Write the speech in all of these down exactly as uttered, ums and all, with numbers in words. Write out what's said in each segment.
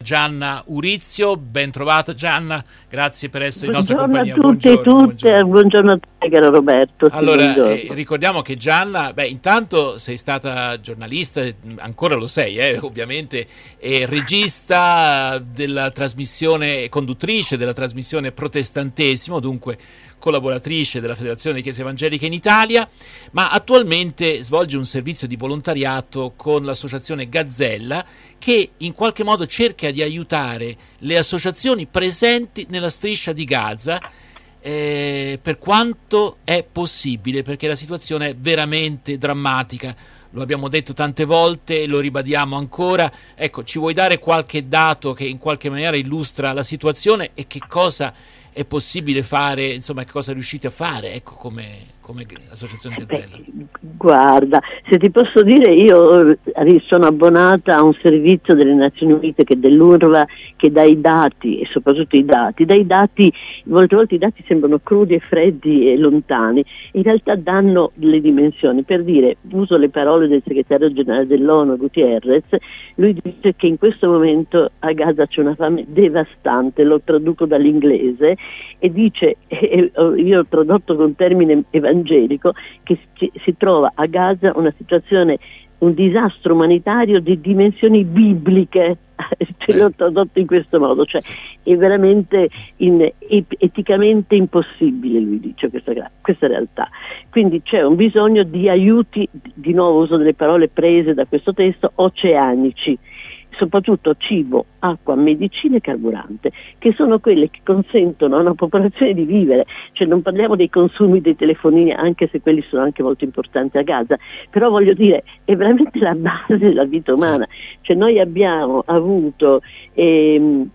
Gianna Urizio. Ben trovata Gianna, grazie per essere in nostra Buongiorno compagnia. A tutti, buongiorno, tutte, buongiorno. buongiorno a te caro Roberto. Allora, eh, ricordiamo che Gianna, beh, intanto sei stata giornalista, ancora lo sei, eh, ovviamente, e regista della trasmissione, conduttrice della trasmissione Protestantesimo, dunque collaboratrice della Federazione di Chiese Evangeliche in Italia, ma attualmente svolge un servizio di volontariato con l'associazione Gazzella, che in qualche modo cerca di aiutare le associazioni presenti nella striscia di Gaza, eh, per quanto è possibile, perché la situazione è veramente drammatica. Lo abbiamo detto tante volte e lo ribadiamo ancora. Ecco, ci vuoi dare qualche dato che in qualche maniera illustra la situazione e che cosa è possibile fare, insomma, che cosa riuscite a fare, ecco, come, come Associazione Gazzella? Beh, guarda, se ti posso dire, io sono abbonata a un servizio delle Nazioni Unite, che è dell'UNRWA, che dà i dati, e soprattutto i dati, dai dati, molte volte i dati sembrano crudi e freddi e lontani, in realtà danno le dimensioni. Per dire, uso le parole del segretario generale dell'ONU, Gutierrez, lui dice che in questo momento a Gaza c'è una fame devastante, lo traduco dall'inglese, e dice, eh, io ho tradotto con termine evangelico, che si, si trova a Gaza una situazione, un disastro umanitario di dimensioni bibliche. Ce l'ho tradotto in questo modo, cioè è veramente in, eticamente impossibile, lui dice, questa, questa realtà. Quindi c'è un bisogno di aiuti, di nuovo uso delle parole prese da questo testo, oceanici, soprattutto cibo, acqua, medicina e carburante, che sono quelle che consentono a una popolazione di vivere. Cioè non parliamo dei consumi dei telefonini, anche se quelli sono anche molto importanti a Gaza, però voglio dire, è veramente la base della vita umana. Cioè noi abbiamo avuto ehm,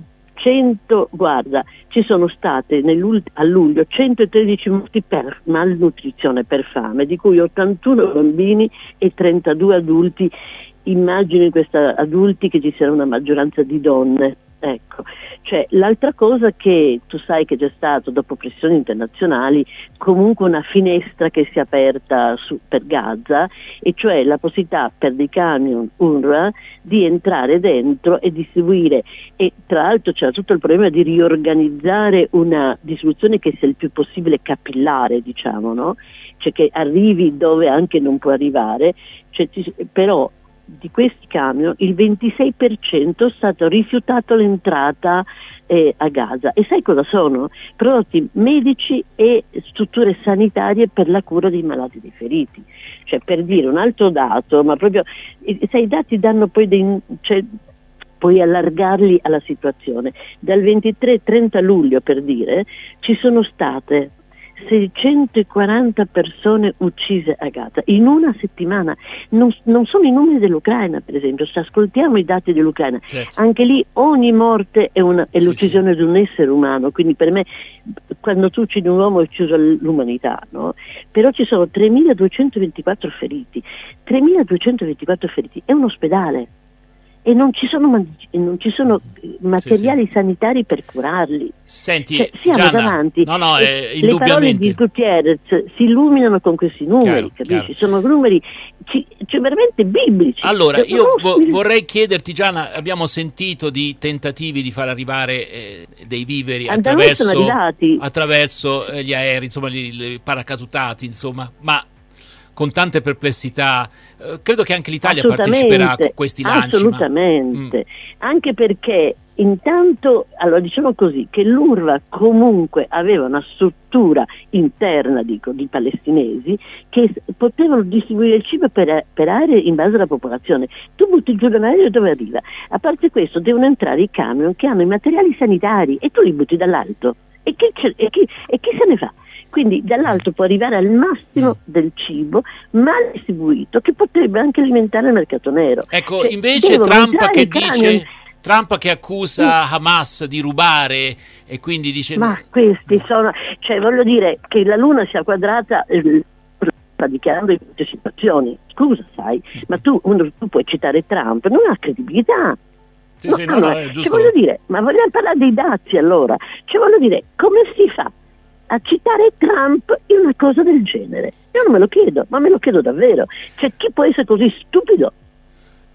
cento, guarda, ci sono state a luglio centotredici morti per malnutrizione, per fame, di cui ottantuno bambini e trentadue adulti. Immagino in questi adulti che ci sia una maggioranza di donne. Ecco, cioè l'altra cosa che tu sai che c'è stato dopo pressioni internazionali comunque una finestra che si è aperta su, per Gaza, e cioè la possibilità per dei camion UNRWA di entrare dentro e distribuire, e tra l'altro c'era tutto il problema di riorganizzare una distribuzione che sia il più possibile capillare, diciamo, no? Cioè che arrivi dove anche non può arrivare, cioè, però di questi camion il ventisei per cento è stato rifiutato l'entrata eh, a Gaza. E sai cosa sono? Prodotti medici e strutture sanitarie per la cura dei malati, dei feriti. Cioè, per dire un altro dato, ma proprio sai, i dati danno poi dei, cioè, puoi allargarli alla situazione. Dal ventitré trenta luglio, per dire, ci sono state seicentoquaranta persone uccise a Gaza in una settimana. Non, non sono i numeri dell'Ucraina, per esempio, se ascoltiamo i dati dell'Ucraina, certo, anche lì ogni morte è, una, è sì, l'uccisione sì. di un essere umano, quindi per me quando tu uccidi un uomo hai ucciso l'umanità, no? Però ci sono tremiladuecentoventiquattro feriti, tremiladuecentoventiquattro feriti, è un ospedale. E non ci sono, non ci sono materiali sì, sì. sanitari per curarli. Senti, cioè, siamo Gianna, davanti. No, no, eh, le parole di Gutierrez si illuminano con questi numeri, chiaro, capisci? Chiaro. Sono numeri ci, cioè, veramente biblici. Allora, io vo- vorrei chiederti, Gianna, abbiamo sentito di tentativi di far arrivare eh, dei viveri attraverso, attraverso eh, gli aerei, insomma, gli, gli paracadutati, insomma, ma con tante perplessità. Eh, credo che anche l'Italia parteciperà a questi lanci. Assolutamente, ma... anche perché intanto, allora diciamo così, che l'UNRWA comunque aveva una struttura interna, dico, di palestinesi che potevano distribuire il cibo per, per aree in base alla popolazione. Tu butti giù l'aereo, dove arriva? A parte questo devono entrare i camion che hanno i materiali sanitari e tu li butti dall'alto. E chi, e chi, e chi se ne fa? Quindi dall'alto può arrivare al massimo del cibo mal distribuito, che potrebbe anche alimentare il mercato nero. Ecco, cioè, invece Trump che dice camion... Trump che accusa sì. Hamas di rubare e quindi dice... Ma questi sono... Cioè voglio dire che la luna sia quadrata... Eh, sta dichiarando in tutte le situazioni. Scusa, sai, ma tu, uno, tu puoi citare Trump, non ha credibilità. Sì, no, sì, no, allora, no, è giusto. Cioè, voglio dire, ma vogliamo parlare dei dazi allora? Cioè voglio dire, come si fa a citare Trump in una cosa del genere? Io non me lo chiedo, ma me lo chiedo davvero. Cioè, chi può essere così stupido?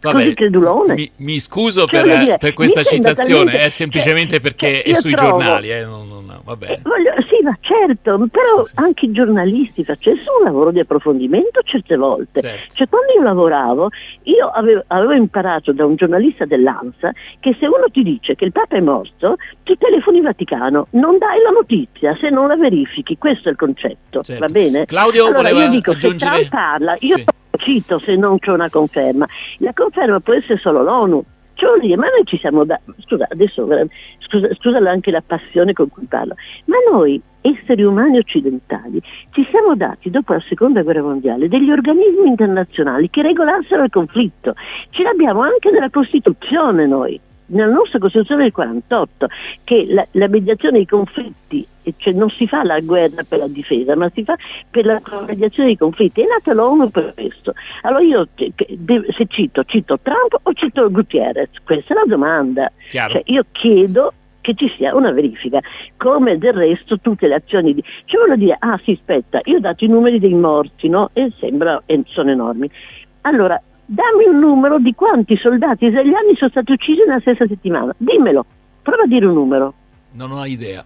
Vabbè, così credulone. Mi, mi scuso cioè, per, dire, per questa citazione, è semplicemente cioè, perché cioè, è sui trovo, giornali, eh, non, non, va bene. Eh, voglio, sì, ma certo, però sì, sì. anche i giornalisti facessero un lavoro di approfondimento certe volte. Certo. Cioè, quando io lavoravo, io avevo, avevo imparato da un giornalista dell'ANSA che se uno ti dice che il Papa è morto, tu telefoni in Vaticano, non dai la notizia se non la verifichi, questo è il concetto, certo. va bene? Claudio allora voleva io dico, aggiungere... se Trump parla, io sì. cito se non c'è una conferma, la conferma può essere solo l'ONU. Cioè, vuol dire, ma noi ci siamo dati, scusa, adesso scusa, scusa anche la passione con cui parlo, ma noi esseri umani occidentali ci siamo dati dopo la seconda guerra mondiale degli organismi internazionali che regolassero il conflitto, ce l'abbiamo anche nella Costituzione noi, nella nostra Costituzione del quarantotto, che la, la mediazione dei conflitti, cioè non si fa la guerra per la difesa, ma si fa per la mediazione dei conflitti. È nata l'ONU per questo. Allora io se cito, cito Trump o cito Gutierrez? Questa è la domanda. Cioè, io chiedo che ci sia una verifica, come del resto tutte le azioni di... Cioè voglio dire, ah sì, aspetta, io ho dato i numeri dei morti, no? E sembra, e sono enormi. Allora, dammi un numero di quanti soldati israeliani sono stati uccisi nella stessa settimana. Dimmelo, prova a dire un numero. Non ho idea.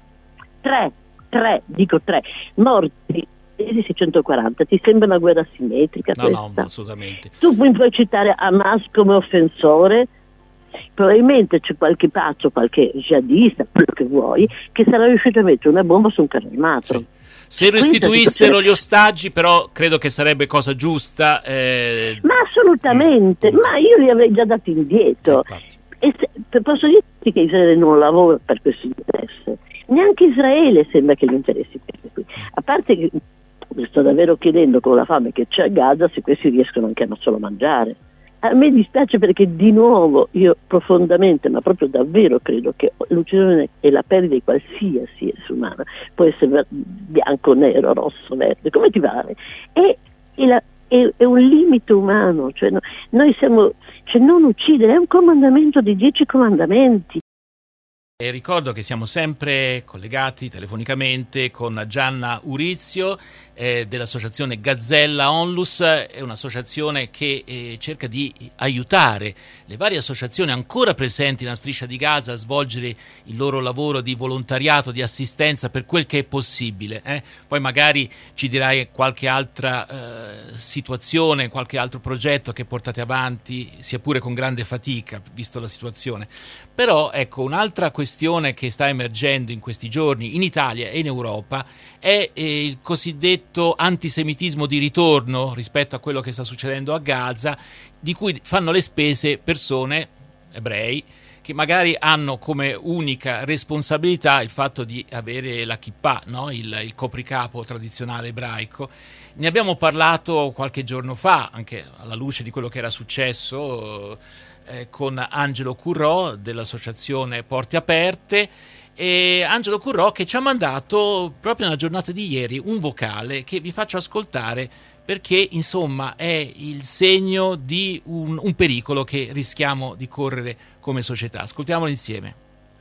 Tre, tre, dico tre, morti di seicentoquaranta. Ti sembra una guerra simmetrica no, questa? No, assolutamente. Tu puoi citare Hamas come offensore? Probabilmente c'è qualche pazzo, qualche jihadista, quello che vuoi, che sarà riuscito a mettere una bomba su un carro armato. Sì. Se restituissero gli ostaggi, però credo che sarebbe cosa giusta. Eh... Ma assolutamente, mm. ma io li avrei già dati indietro. E se, posso dirti che Israele non lavora per questo interesse. Neanche Israele sembra che gli interessi questi qui. A parte che mi sto davvero chiedendo con la fame che c'è a Gaza se questi riescono anche a non solo mangiare. A me dispiace perché di nuovo io profondamente, ma proprio davvero credo che l'uccisione e la perdita di qualsiasi essere umano può essere bianco, nero, rosso, verde, come ti pare, è, è, la, è, è un limite umano, cioè no, noi siamo, cioè non uccidere, è un comandamento dei dieci comandamenti. E ricordo che siamo sempre collegati telefonicamente con Gianna Urizio eh, dell'associazione Gazzella Onlus, è un'associazione che eh, cerca di aiutare le varie associazioni ancora presenti nella striscia di Gaza a svolgere il loro lavoro di volontariato, di assistenza per quel che è possibile. Eh? Poi magari ci dirai qualche altra eh, situazione, qualche altro progetto che portate avanti, sia pure con grande fatica, visto la situazione. Però ecco, un'altra questione che sta emergendo in questi giorni in Italia e in Europa è eh, il cosiddetto antisemitismo di ritorno rispetto a quello che sta succedendo a Gaza, di cui fanno le spese persone, ebrei, che magari hanno come unica responsabilità il fatto di avere la kippah, no? il, il copricapo tradizionale ebraico. Ne abbiamo parlato qualche giorno fa, anche alla luce di quello che era successo eh, con Angelo Currò dell'associazione Porte Aperte, e Angelo Currò che ci ha mandato proprio nella giornata di ieri un vocale che vi faccio ascoltare, perché insomma è il segno di un, un pericolo che rischiamo di correre come società. Ascoltiamolo insieme.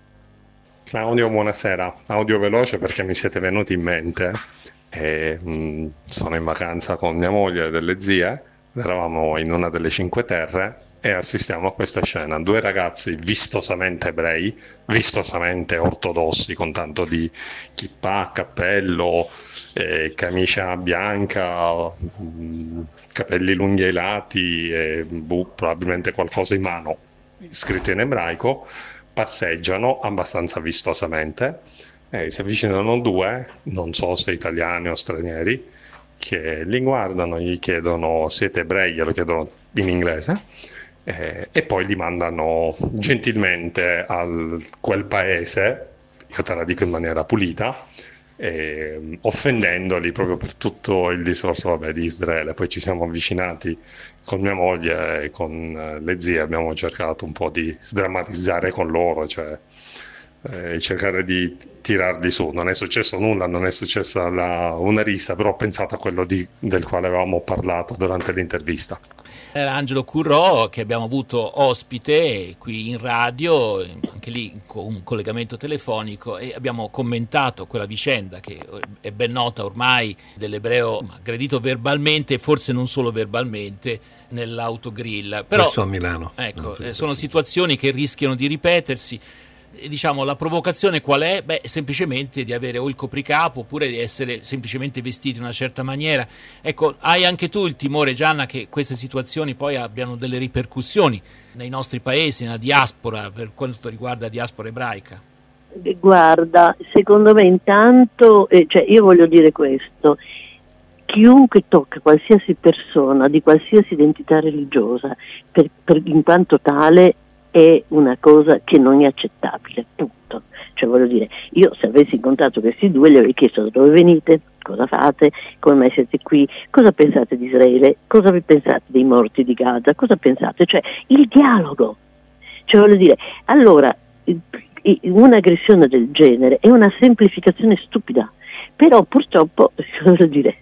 Claudio, buonasera. Audio veloce perché mi siete venuti in mente. E, mh, sono in vacanza con mia moglie e delle zie, eravamo in una delle Cinque Terre e assistiamo a questa scena: due ragazzi vistosamente ebrei, vistosamente ortodossi, con tanto di kippah, cappello, eh, camicia bianca, mh, capelli lunghi ai lati e buh, probabilmente qualcosa in mano scritto in ebraico, passeggiano abbastanza vistosamente. Eh, si avvicinano due, non so se italiani o stranieri, che li guardano, gli chiedono: siete ebrei? Glielo chiedono in inglese, eh, e poi li mandano gentilmente a quel paese, io te la dico in maniera pulita, eh, offendendoli proprio per tutto il discorso vabbè, di Israele. Poi ci siamo avvicinati con mia moglie e con le zie, abbiamo cercato un po' di sdrammatizzare con loro, cioè e cercare di tirarli su. Non è successo nulla, non è successa la, una rissa, però ho pensato a quello di, del quale avevamo parlato durante l'intervista. Era Angelo Currò, che abbiamo avuto ospite qui in radio, anche lì con un collegamento telefonico, e abbiamo commentato quella vicenda che è ben nota ormai dell'ebreo aggredito verbalmente, forse non solo verbalmente, nell'autogrill. Però, questo a Milano. Ecco, sono situazioni che rischiano di ripetersi. Diciamo, la provocazione qual è? Beh, semplicemente di avere o il copricapo oppure di essere semplicemente vestiti in una certa maniera. Ecco, hai anche tu il timore, Gianna, che queste situazioni poi abbiano delle ripercussioni nei nostri paesi, nella diaspora, per quanto riguarda la diaspora ebraica? Guarda, secondo me intanto, eh, cioè io voglio dire questo: chiunque tocca qualsiasi persona di qualsiasi identità religiosa, per, per, in quanto tale, è una cosa che non è accettabile, punto. Cioè, voglio dire, io se avessi incontrato questi due gli avrei chiesto da dove venite, cosa fate, come mai siete qui, cosa pensate di Israele, cosa pensate dei morti di Gaza, cosa pensate, cioè il dialogo. Cioè, voglio dire, allora un'aggressione del genere è una semplificazione stupida. Però purtroppo, voglio dire,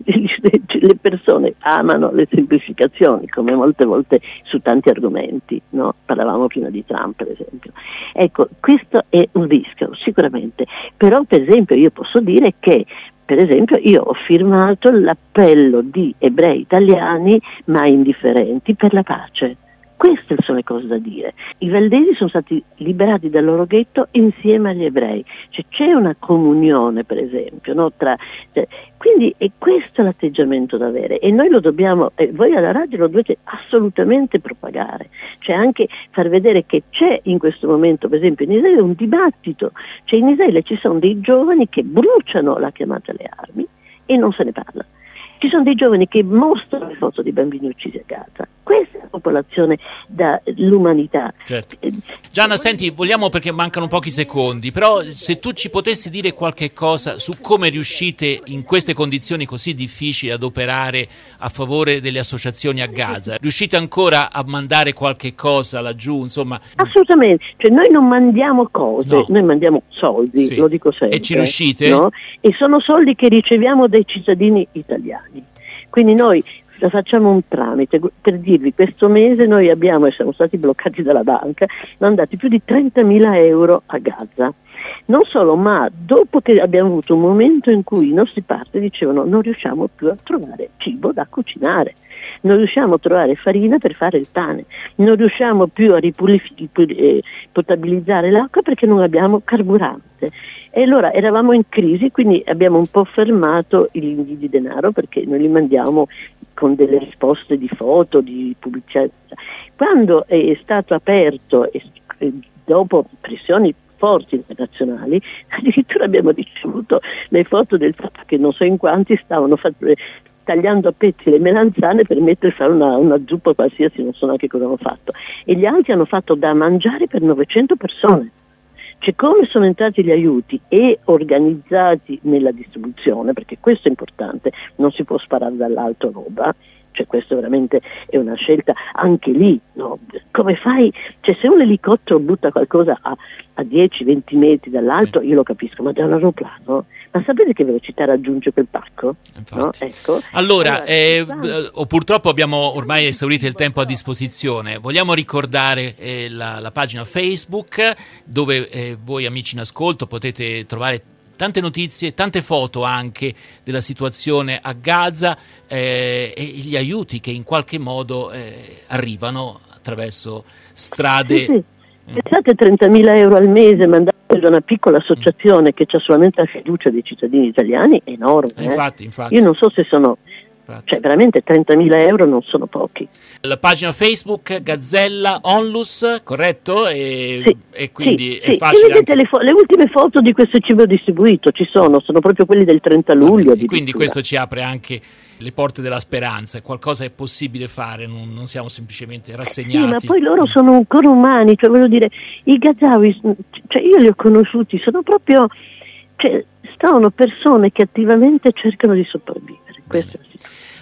le persone amano le semplificazioni, come molte volte su tanti argomenti, no? Parlavamo prima di Trump, per esempio. Ecco, questo è un rischio, sicuramente. Però, per esempio, io posso dire che, per esempio, io ho firmato l'appello di ebrei italiani mai indifferenti per la pace. Queste sono le cose da dire. I valdesi sono stati liberati dal loro ghetto insieme agli ebrei, cioè c'è una comunione, per esempio, no? Tra, cioè, quindi è questo l'atteggiamento da avere e noi lo dobbiamo, eh, voi alla radio lo dovete assolutamente propagare, cioè anche far vedere che c'è in questo momento, per esempio in Israele, un dibattito, cioè in Israele ci sono dei giovani che bruciano la chiamata alle armi e non se ne parla. Ci sono dei giovani che mostrano le foto di bambini uccisi a Gaza. Questa è la popolazione dell'umanità. Certo. Gianna, senti, vogliamo, perché mancano pochi secondi, però se tu ci potessi dire qualche cosa su come riuscite in queste condizioni così difficili ad operare a favore delle associazioni a Gaza, riuscite ancora a mandare qualche cosa laggiù, insomma? Assolutamente, cioè noi non mandiamo cose, no. Noi mandiamo soldi, sì. Lo dico sempre. E ci riuscite? No? E sono soldi che riceviamo dai cittadini italiani. Quindi noi facciamo un tramite, per dirvi, questo mese noi abbiamo, e siamo stati bloccati dalla banca, mandati più di trentamila euro a Gaza. Non solo, ma dopo che abbiamo avuto un momento in cui i nostri partner dicevano non riusciamo più a trovare cibo da cucinare, non riusciamo a trovare farina per fare il pane, non riusciamo più a ripulif- eh, potabilizzare l'acqua perché non abbiamo carburante. E allora eravamo in crisi, quindi abbiamo un po' fermato gli invii di denaro perché noi li mandiamo con delle risposte di foto, di pubblicità. Quando è stato aperto, e dopo pressioni forti internazionali, addirittura abbiamo ricevuto le foto del fatto che non so in quanti stavano facendo, tagliando a pezzi le melanzane per mettere a fare una, una zuppa qualsiasi, non so neanche cosa hanno fatto. E gli altri hanno fatto da mangiare per novecento persone. Cioè, come sono entrati gli aiuti e organizzati nella distribuzione, perché questo è importante, non si può sparare dall'alto roba, cioè questo veramente è una scelta anche lì, no? Come fai? Cioè se un elicottero butta qualcosa a, a dieci venti metri dall'alto, io lo capisco, ma da un aeroplano? Ma sapete che velocità raggiunge quel pacco? No? Ecco. Allora, allora eh, eh, purtroppo abbiamo ormai esaurito il tempo a disposizione. Vogliamo ricordare eh, la, la pagina Facebook dove eh, voi amici in ascolto potete trovare tante notizie, tante foto anche della situazione a Gaza eh, e gli aiuti che in qualche modo eh, arrivano attraverso strade. Sì, sì. Pensate, trentamila euro al mese mandati da una piccola associazione che c'ha solamente la fiducia dei cittadini italiani è enorme. Eh? Infatti, infatti. Io non so se sono, cioè veramente trentamila euro non sono pochi. La pagina Facebook Gazzella Onlus, corretto? E, sì, e quindi sì, è sì. facile. Vedete anche... le, fo- le ultime foto di questo cibo distribuito ci sono, sono proprio quelli del trenta luglio. E quindi questo ci apre anche le porte della speranza, qualcosa è possibile fare, non, non siamo semplicemente rassegnati. Sì, ma poi loro sono ancora umani, cioè voglio dire, i Gazawi, cioè io li ho conosciuti, sono proprio, cioè, sono persone che attivamente cercano di sopravvivere. Questo è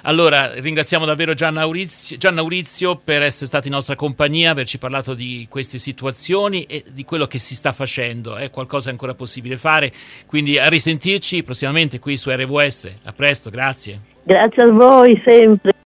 Allora, ringraziamo davvero Gian Maurizio, Gian Maurizio per essere stato in nostra compagnia, averci parlato di queste situazioni e di quello che si sta facendo. È qualcosa ancora possibile fare, quindi a risentirci prossimamente qui su R W S. A presto, grazie. Grazie a voi sempre.